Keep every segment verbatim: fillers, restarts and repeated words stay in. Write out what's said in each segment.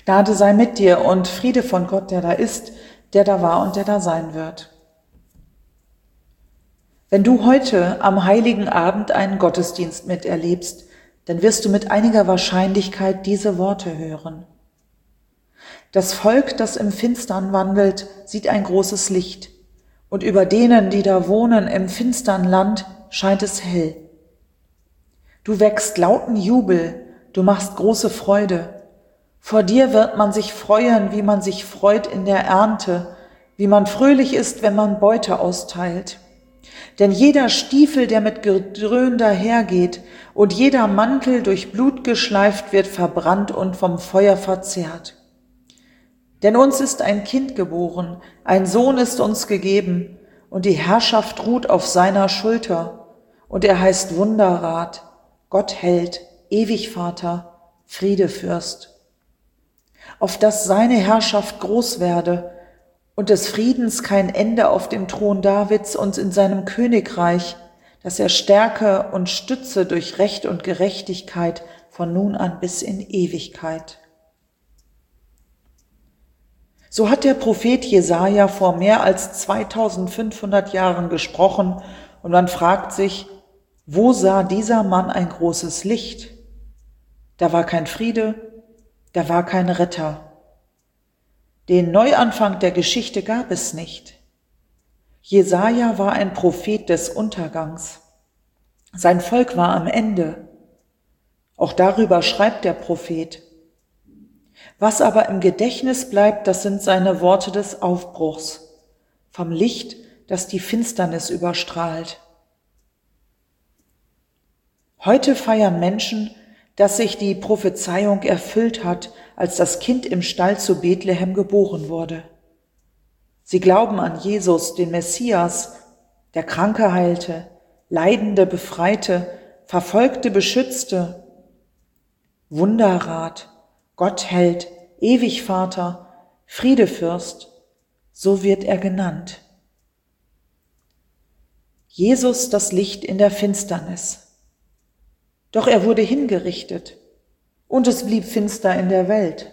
Gnade sei mit dir und Friede von Gott, der da ist, der da war und der da sein wird. Wenn du heute am Heiligen Abend einen Gottesdienst miterlebst, dann wirst du mit einiger Wahrscheinlichkeit diese Worte hören. Das Volk, das im Finstern wandelt, sieht ein großes Licht, und über denen, die da wohnen im finstern Land, scheint es hell. Du wächst lauten Jubel, du machst große Freude. Vor dir wird man sich freuen, wie man sich freut in der Ernte, wie man fröhlich ist, wenn man Beute austeilt. Denn jeder Stiefel, der mit Gedröhn dahergeht, und jeder Mantel durch Blut geschleift, wird verbrannt und vom Feuer verzehrt. Denn uns ist ein Kind geboren, ein Sohn ist uns gegeben, und die Herrschaft ruht auf seiner Schulter, und er heißt Wunderrat, Gottheld, Ewigvater, Friedefürst. Auf dass seine Herrschaft groß werde und des Friedens kein Ende auf dem Thron Davids und in seinem Königreich, dass er stärke und stütze durch Recht und Gerechtigkeit von nun an bis in Ewigkeit. So hat der Prophet Jesaja vor mehr als zweitausendfünfhundert Jahren gesprochen und man fragt sich, wo sah dieser Mann ein großes Licht? Da war kein Friede, da war kein Retter. Den Neuanfang der Geschichte gab es nicht. Jesaja war ein Prophet des Untergangs. Sein Volk war am Ende. Auch darüber schreibt der Prophet. Was aber im Gedächtnis bleibt, das sind seine Worte des Aufbruchs, vom Licht, das die Finsternis überstrahlt. Heute feiern Menschen, dass sich die Prophezeiung erfüllt hat, als das Kind im Stall zu Bethlehem geboren wurde. Sie glauben an Jesus, den Messias, der Kranke heilte, Leidende befreite, Verfolgte beschützte, Wunderrat, Gottheld, Ewigvater, Friedefürst, so wird er genannt. Jesus, das Licht in der Finsternis. Doch er wurde hingerichtet und es blieb finster in der Welt.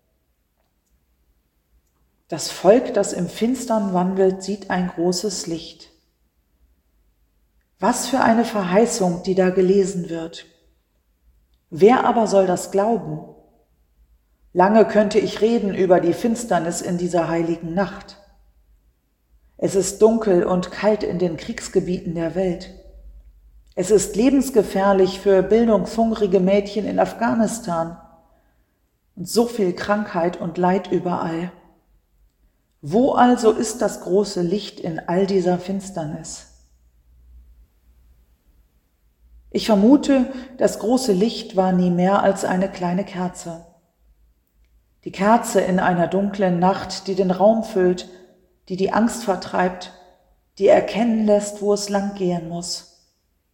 Das Volk, das im Finstern wandelt, sieht ein großes Licht. Was für eine Verheißung, die da gelesen wird. Wer aber soll das glauben? Lange könnte ich reden über die Finsternis in dieser heiligen Nacht. Es ist dunkel und kalt in den Kriegsgebieten der Welt. Es ist lebensgefährlich für bildungshungrige Mädchen in Afghanistan und so viel Krankheit und Leid überall. Wo also ist das große Licht in all dieser Finsternis? Ich vermute, das große Licht war nie mehr als eine kleine Kerze. Die Kerze in einer dunklen Nacht, die den Raum füllt, die die Angst vertreibt, die erkennen lässt, wo es lang gehen muss.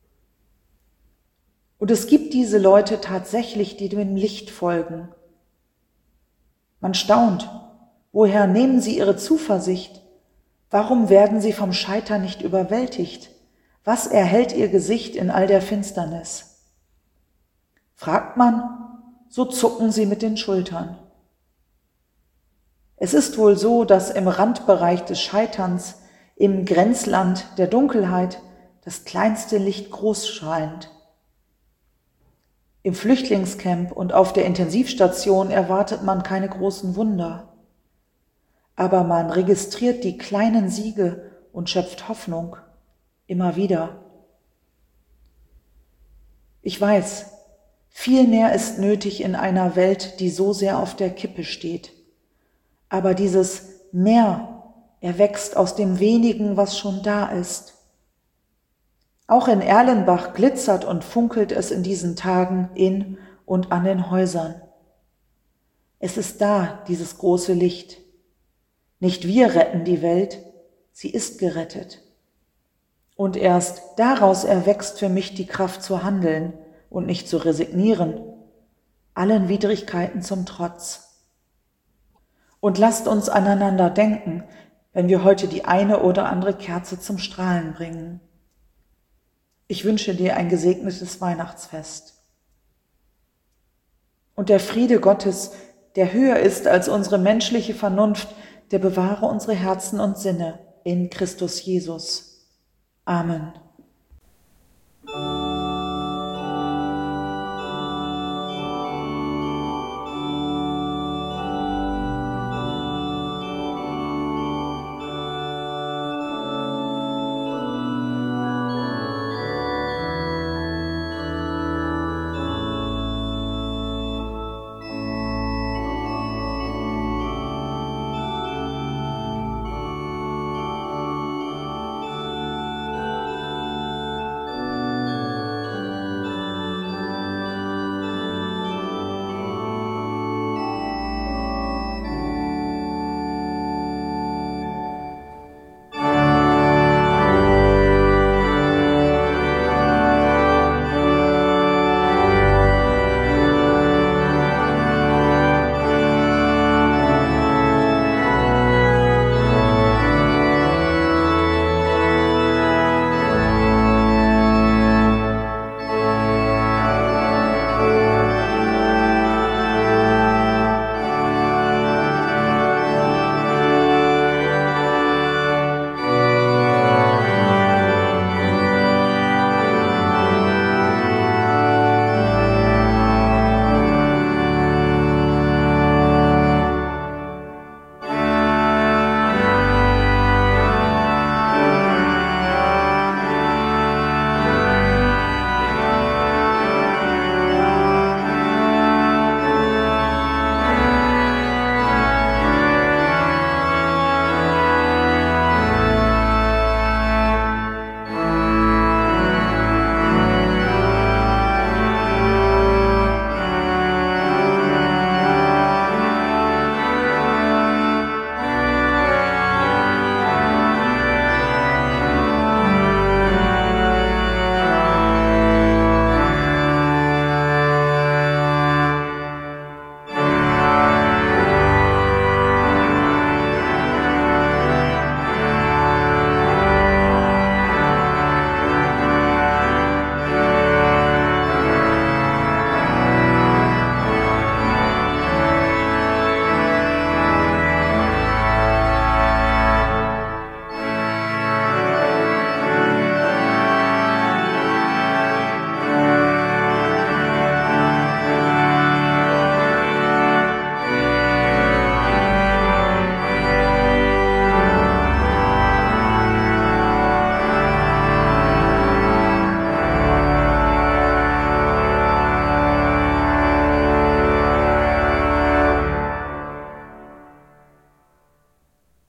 Und es gibt diese Leute tatsächlich, die dem Licht folgen. Man staunt, woher nehmen sie ihre Zuversicht? Warum werden sie vom Scheitern nicht überwältigt? Was erhält ihr Gesicht in all der Finsternis? Fragt man, so zucken sie mit den Schultern. Es ist wohl so, dass im Randbereich des Scheiterns, im Grenzland der Dunkelheit, das kleinste Licht groß scheint. Im Flüchtlingscamp und auf der Intensivstation erwartet man keine großen Wunder. Aber man registriert die kleinen Siege und schöpft Hoffnung immer wieder. Ich weiß, viel mehr ist nötig in einer Welt, die so sehr auf der Kippe steht. Aber dieses Mehr erwächst aus dem Wenigen, was schon da ist. Auch in Erlenbach glitzert und funkelt es in diesen Tagen in und an den Häusern. Es ist da, dieses große Licht. Nicht wir retten die Welt, sie ist gerettet. Und erst daraus erwächst für mich die Kraft zu handeln und nicht zu resignieren, allen Widrigkeiten zum Trotz. Und lasst uns aneinander denken, wenn wir heute die eine oder andere Kerze zum Strahlen bringen. Ich wünsche dir ein gesegnetes Weihnachtsfest. Und der Friede Gottes, der höher ist als unsere menschliche Vernunft, der bewahre unsere Herzen und Sinne in Christus Jesus. Amen.